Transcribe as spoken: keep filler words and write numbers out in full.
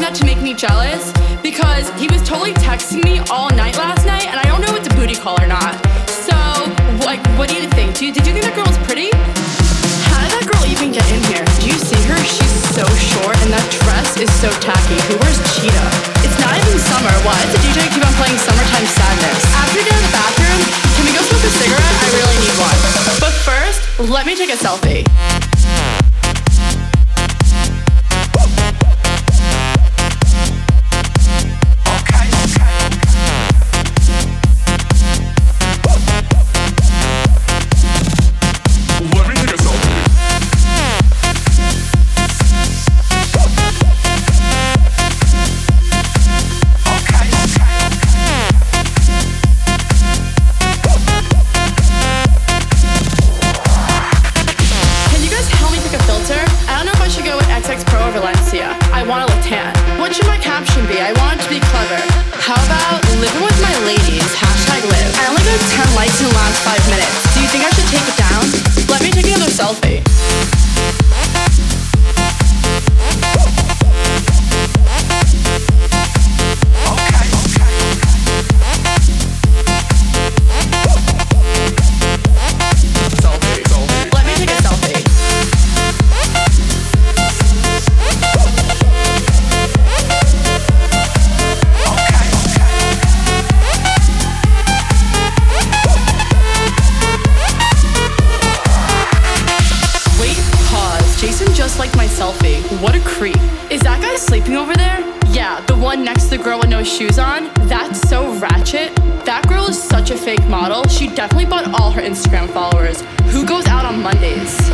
that to make me jealous because he was totally texting me all night last night, and I don't know if it's a booty call or not. So, like, what do you think? Do you, did you think that girl was pretty? How did that girl even get in here? Do you see her? She's so short, and that dress is so tacky. Who wears cheetah? It's not even summer. Why does the D J keep on playing Summertime Sadness? After we get in the bathroom, can we go smoke a cigarette? I really need one. But first, let me take a selfie. I want to look tan. What should my caption be? I want it to be clever. How about living with my ladies? Hashtag live. I only got ten likes in the last five minutes. Do you think I should take it down? Let me take another selfie. Like my selfie. What a creep. Is that guy sleeping over there? Yeah, the one next to the girl with no shoes on. That's so ratchet. That girl is such a fake model. She definitely bought all her Instagram followers. Who goes out on Mondays?